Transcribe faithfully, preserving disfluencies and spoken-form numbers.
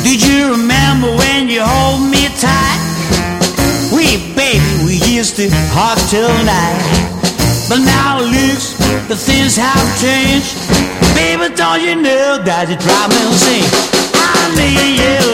Did you remember when you hold me tight? We, baby, we used to hug till night. But now it looks, the things have changed. Baby, don't you know that you drive me insane? I need you.